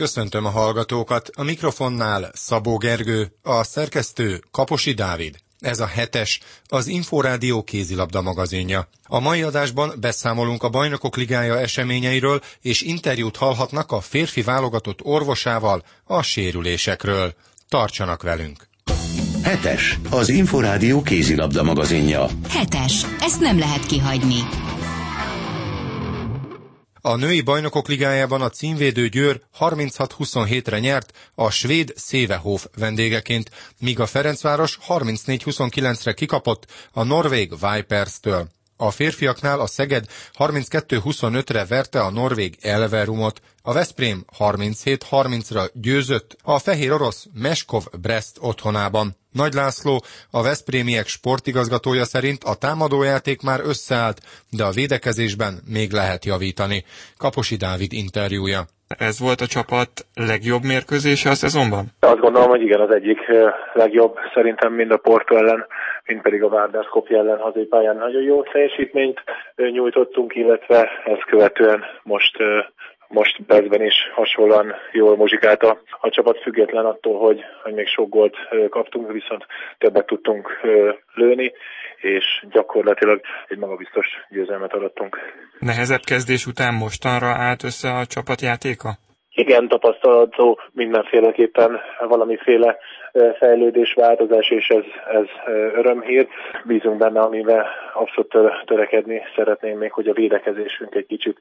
Köszöntöm a hallgatókat, a mikrofonnál Szabó Gergő, a szerkesztő Kaposi Dávid. Ez a 7-es, az Inforádió kézilabda magazinja. A mai adásban beszámolunk a Bajnokok Ligája eseményeiről, és interjút hallhatnak a férfi válogatott orvosával a sérülésekről. Tartsanak velünk! 7-es, az Inforádió kézilabda magazinja. 7-es, ezt nem lehet kihagyni. A női bajnokok ligájában a címvédő Győr 36-27-re nyert a svéd Sävehof vendégeként, míg a Ferencváros 34-29-re kikapott a norvég Vipers-től. A férfiaknál a Szeged 32-25-re verte a norvég Elverumot, a Veszprém 37-30-ra győzött a fehér orosz Meskov Brest otthonában. Nagy László, a veszprémiek sportigazgatója szerint a támadójáték már összeállt, de a védekezésben még lehet javítani. Kaposi Dávid interjúja. Ez volt a csapat legjobb mérkőzése a szezonban? Azt gondolom, hogy igen, az egyik legjobb szerintem mind a Porto ellen, mind pedig a Vardar Skopje ellen hazai pályán nagyon jó teljesítményt nyújtottunk, illetve ezt követően most percben is hasonlóan jól muzsikált a csapat, független attól, hogy még sok gólt kaptunk, viszont többet tudtunk lőni, és gyakorlatilag egy magabiztos győzelmet adottunk. Nehezebb kezdés után mostanra állt össze a csapatjátéka? Igen, tapasztalható mindenféleképpen valamiféle fejlődés, változás, és ez örömhír. Bízunk benne, amivel abszolút törekedni szeretném még, hogy a védekezésünk egy kicsit,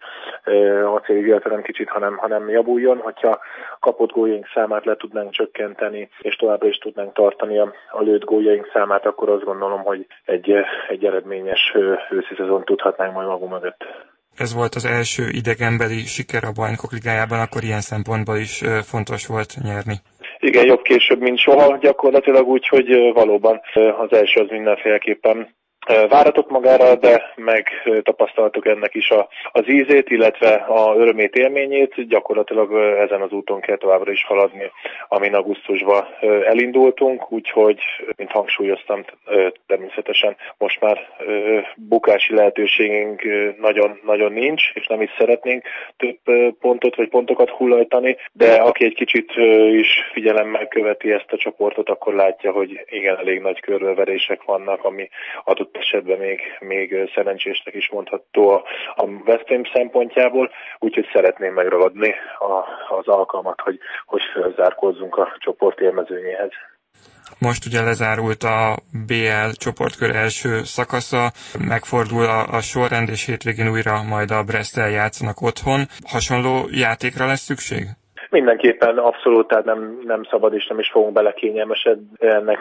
nem kicsit, hanem javuljon. Hogyha kapott góljaink számát le tudnánk csökkenteni, és továbbra is tudnánk tartani a lőtt góljaink számát, akkor azt gondolom, hogy egy eredményes őszi szezon tudhatnánk majd magunk mögött. Ez volt az első idegenbeli siker a Bajnokok Ligájában, akkor ilyen szempontból is fontos volt nyerni. Igen, jobb később, mint soha gyakorlatilag, úgyhogy valóban az első az mindenféleképpen váratott magára, de megtapasztaltuk ennek is az ízét, illetve a örömét, élményét. Gyakorlatilag ezen az úton kell továbbra is haladni, amin augusztusban elindultunk, úgyhogy, mint hangsúlyoztam, természetesen most már bukási lehetőségünk nagyon nincs, és nem is szeretnénk több pontot vagy pontokat hullajtani, de aki egy kicsit is figyelemmel követi ezt a csoportot, akkor látja, hogy igen, elég nagy körülverések vannak, ami adott esetben még szerencsésnek is mondható a Veszprém szempontjából, úgyhogy szeretném megragadni az alkalmat, hogy felzárkózzunk a csoport élmezőnyéhez. Most ugye lezárult a BL csoportkör első szakasza, megfordul a sorrend, és hétvégén újra majd a Bresttel játszanak otthon. Hasonló játékra lesz szükség? Mindenképpen abszolút, tehát nem szabad és nem is fogunk belekényelmesedni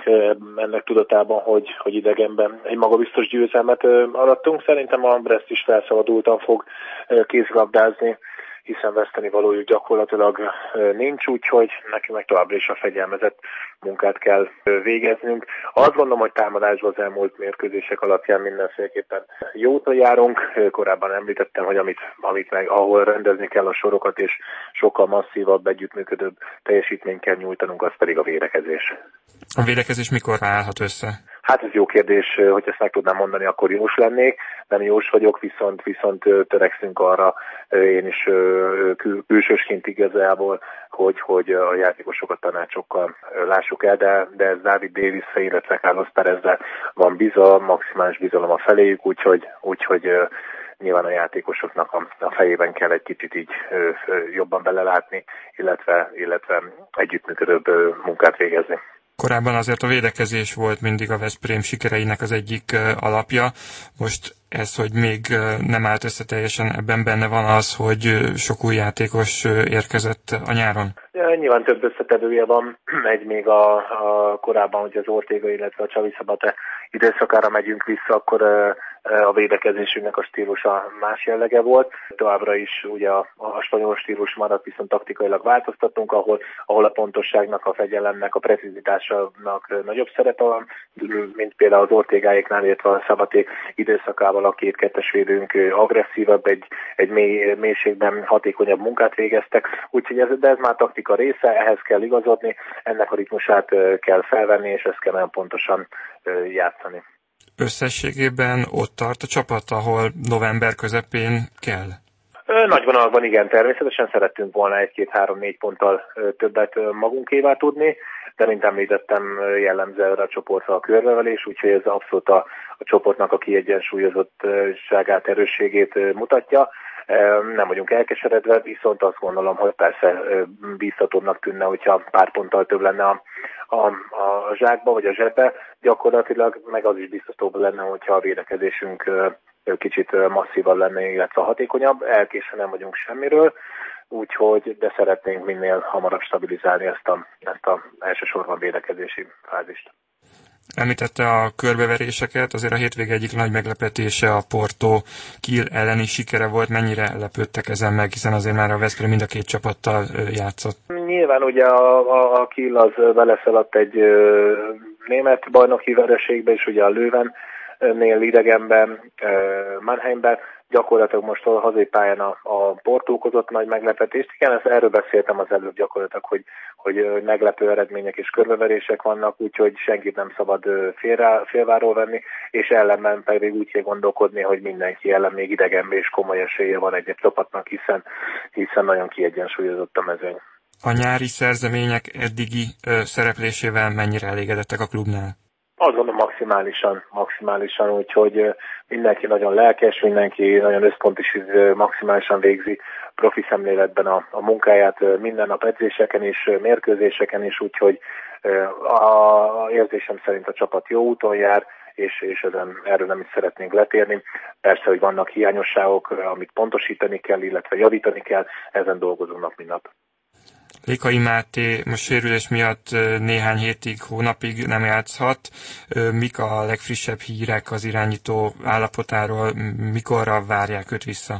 ennek tudatában, hogy idegenben egy magabiztos győzelmet arattunk. Szerintem a Brest is felszabadultan fog kézilabdázni, hiszen veszteni valójuk gyakorlatilag nincs, úgyhogy neki meg továbbra is a fegyelmezett munkát kell végeznünk. Azt gondolom, hogy támadásban az elmúlt mérkőzések alapján mindenféleképpen jó úton járunk. Korábban említettem, hogy amit meg ahol rendezni kell a sorokat, és sokkal masszívabb, együttműködőbb teljesítményt kell nyújtanunk, az pedig a védekezés. A védekezés mikor állhat össze? Hát ez jó kérdés, hogy ezt meg tudnám mondani, akkor jós lennék. Nem jós vagyok, viszont törekszünk arra, én is külsősként igazából, hogy a játékosokat tanácsokkal lássuk el, de ez David Davis-re, illetve Carlos Perezre van bizalom, maximális bizalom a feléjük, úgyhogy nyilván a játékosoknak a fejében kell egy kicsit így jobban belelátni, illetve együttműködőbb munkát végezni. Korábban azért a védekezés volt mindig a Veszprém sikereinek az egyik alapja. Most ez, hogy még nem állt össze teljesen, ebben benne van az, hogy sok új játékos érkezett a nyáron? Ja, nyilván több összetevője van, még a korábban, hogy az Ortega, illetve a Xavi Szabate időszakára megyünk vissza, akkor a védekezésünknek a stílusa más jellege volt. Továbbra is ugye a spanyol stílus maradt, viszont taktikailag változtatunk, ahol a pontosságnak, a fegyelemnek, a precizitásnak nagyobb szerepe van, mint például az Ortegáéknál, illetve a Szabaték időszakával a két kettes védőnk agresszívabb, egy mélységben hatékonyabb munkát végeztek, úgyhogy ez már taktika része, ehhez kell igazodni, ennek a ritmusát kell felvenni, és ezt kell nagyon pontosan játszani. Összességében ott tart a csapat, ahol november közepén kell? Nagy vonalakban igen, természetesen szerettünk volna 1-2-3-4 ponttal többet magunkévá tudni, de mint említettem, jellemző erre a csoportra a körbevelés, úgyhogy ez abszolút a csoportnak a kiegyensúlyozottságát, erősségét mutatja. Nem vagyunk elkeseredve, viszont azt gondolom, hogy persze bíztatóbbnak tűnne, hogyha pár ponttal több lenne a zsákba vagy a zsebbe, gyakorlatilag meg az is biztatóbb lenne, hogyha a védekezésünk kicsit masszívabb lenne, illetve hatékonyabb. Elkésve nem vagyunk semmiről, úgyhogy de szeretnénk minél hamarabb stabilizálni ezt a elsősorban védekezési fázist. Említette a körbeveréseket, azért a hétvége egyik nagy meglepetése a Porto Kiel elleni sikere volt. Mennyire lepődtek ezen meg, hiszen azért már a Veszprém mind a két csapattal játszott? Nyilván ugye a Kiel az beleszaladt egy német bajnoki vereségbe, és ugye a Leuvennél idegenben, Mannheimben, gyakorlatilag most a hazai pályán a Porto okozott nagy meglepetést. Igen, erről beszéltem az előbb gyakorlatilag, hogy meglepő eredmények és körbeverések vannak, úgyhogy senkit nem szabad félváról venni, és ellenben pedig úgy kell gondolkodni, hogy mindenki ellen még idegenben és komoly esélye van egy csapatnak, hiszen nagyon kiegyensúlyozott a mezőny. A nyári szerzemények eddigi szereplésével mennyire elégedettek a klubnál? Azt gondolom maximálisan, úgyhogy mindenki nagyon lelkes, mindenki nagyon összpontosít, maximálisan végzi profi szemléletben a munkáját minden nap edzéseken és mérkőzéseken is, úgyhogy a érzésem szerint a csapat jó úton jár, és erről nem is szeretnénk letérni. Persze, hogy vannak hiányosságok, amit pontosítani kell, illetve javítani kell, ezen dolgozunk nap, mint nap. Lékai Máté most sérülés miatt néhány hétig, hónapig nem játszhat. Mik a legfrissebb hírek az irányító állapotáról? Mikorra várják őt vissza?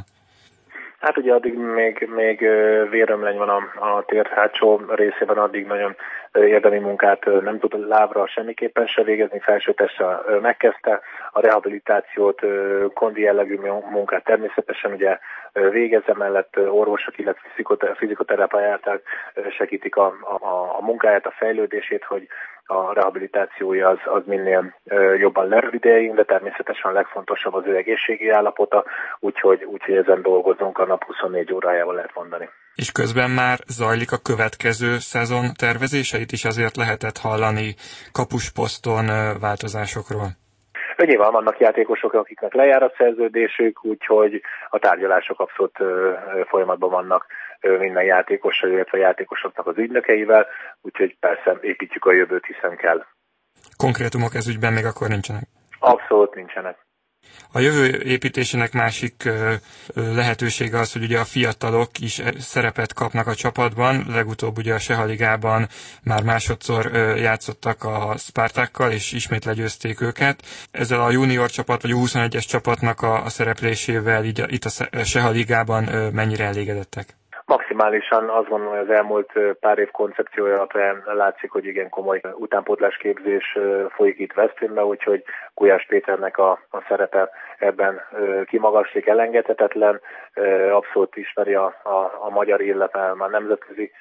Hát ugye addig még vérömleny van a tér hátsó részében, addig nagyon érdemi munkát nem tud lábra semmiképpen se végezni, felsőtestre megkezdte a rehabilitációt, kondi jellegű munkát természetesen ugye végez, mellett orvosok, illetve fizikoterápiák segítik a munkáját, a fejlődését, hogy a rehabilitációja az minél jobban lerövidüljön, de természetesen a legfontosabb az ő egészségi állapota, úgyhogy ezen dolgozunk a nap 24 órájával, lehet mondani. És közben már zajlik a következő szezon tervezéseit is, azért lehetett hallani kapusposzton változásokról. Nyilván vannak játékosok, akiknek lejár a szerződésük, úgyhogy a tárgyalások abszolút folyamatban vannak minden játékossal, illetve a játékosoknak az ügynökeivel, úgyhogy persze építjük a jövőt, hiszen kell. Konkrétumok ez ügyben még akkor nincsenek? Abszolút nincsenek. A jövő építésének másik lehetősége az, hogy ugye a fiatalok is szerepet kapnak a csapatban. Legutóbb ugye a Seha-ligában már másodszor játszottak a Spartakkal, és ismét legyőzték őket. Ezzel a junior csapat, vagy a 21-es csapatnak a szereplésével így itt a Seha-ligában mennyire elégedettek? Maximálisan azt gondolom, hogy az elmúlt pár év koncepciója alapján látszik, hogy igen komoly utánpótlásképzés folyik itt Veszprémben, úgyhogy Gulyás Péternek a szerepe ebben kimagaslik, elengedhetetlen, abszolút ismeri a magyar, illetve már nemzetközi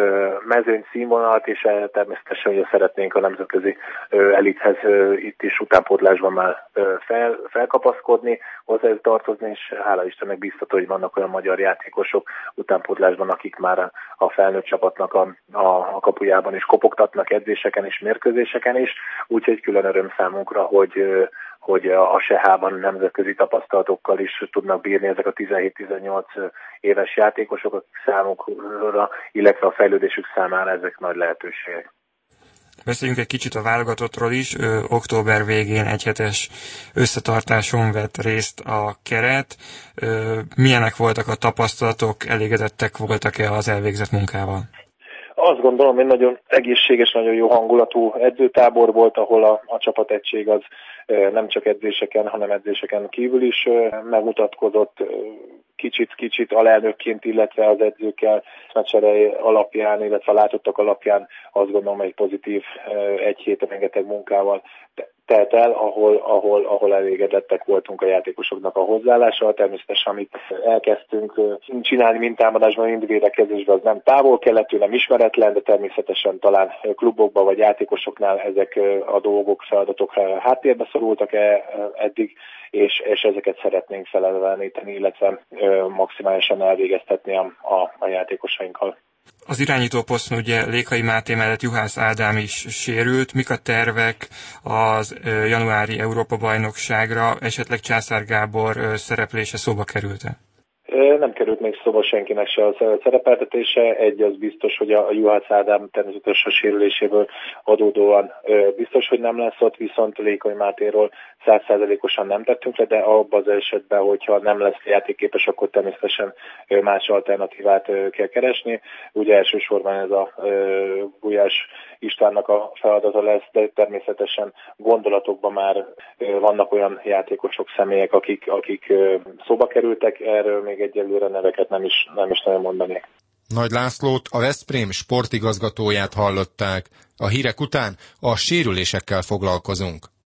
mezőny színvonalat, és természetesen ugye szeretnénk a nemzetközi elithez itt is utánpótlásban már felkapaszkodni, hozzá tartozni, és hála Istennek biztató, hogy vannak olyan magyar játékosok utánpótlásban, akik már a felnőtt csapatnak a kapujában is kopogtatnak edzéseken és mérkőzéseken is, úgyhogy külön öröm számunkra, hogy a Sehában nemzetközi tapasztalatokkal is tudnak bírni ezek a 17-18 éves játékosok, akik számukra, illetve a fejlődésük számára ezek nagy lehetőségek. Beszéljünk egy kicsit a válogatottról is. Október végén egyhetes összetartáson vett részt a keret. Milyenek voltak a tapasztalatok, elégedettek voltak-e az elvégzett munkával? Azt gondolom, hogy nagyon egészséges, nagyon jó hangulatú edzőtábor volt, ahol a csapategység az nem csak edzéseken, hanem edzéseken kívül is megmutatkozott, kicsit alelnökként, illetve az edzőkkel meccsere alapján, illetve a látottak alapján azt gondolom, hogy pozitív egy hét rengeteg munkával telt el, ahol elégedettek voltunk a játékosoknak a hozzáállással. Természetesen, amit elkezdtünk csinálni mind támadásban, mind védekezésben, az nem távol-keletű, nem ismeretlen, de természetesen talán klubokban vagy játékosoknál ezek a dolgok, feladatok háttérbe szorultak-e eddig, és ezeket szeretnénk feleleveníteni, illetve maximálisan elvégeztetni a játékosainkkal. Az irányítóposzton ugye Lékai Máté mellett Juhász Ádám is sérült. Mik a tervek az januári Európa-bajnokságra? Esetleg Császár Gábor szereplése szóba került-e? Nem került még szóba senkinek se a szerepeltetése. Egy az biztos, hogy a Juhász Ádám természetesen a sérüléséből adódóan biztos, hogy nem lesz ott, viszont Lékai Mátéról 100%-osan nem tettünk le, de abban az esetben, hogyha nem lesz játékképes, akkor természetesen más alternatívát kell keresni. Ugye elsősorban ez a Gulyás Istvánnak a feladata lesz, de természetesen gondolatokban már vannak olyan játékosok, személyek, akik szóba kerültek, erről még egyelőre neveket nem is nagyon mondanék. Nagy Lászlót, a Veszprém sportigazgatóját hallották. A hírek után a sérülésekkel foglalkozunk.